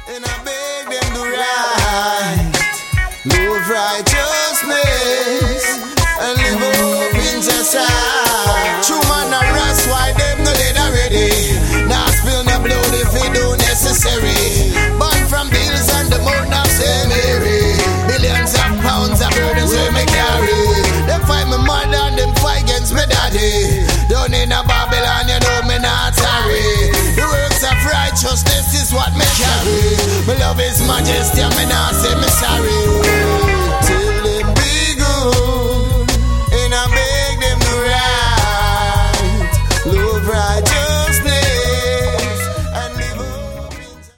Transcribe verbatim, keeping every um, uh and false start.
And I beg them to right, live righteousness, and live up in society. True man a rest, why them no dead already? Now spill no blood if it do necessary. Born from bills and the mouth of Saint Mary. Millions of pounds of burdens we me carry. Them fight me mother and them fight against me daddy. Down in a Babylon, you know me not sorry. The works of righteousness is what me carry. Me love his majesty and me not say me sorry.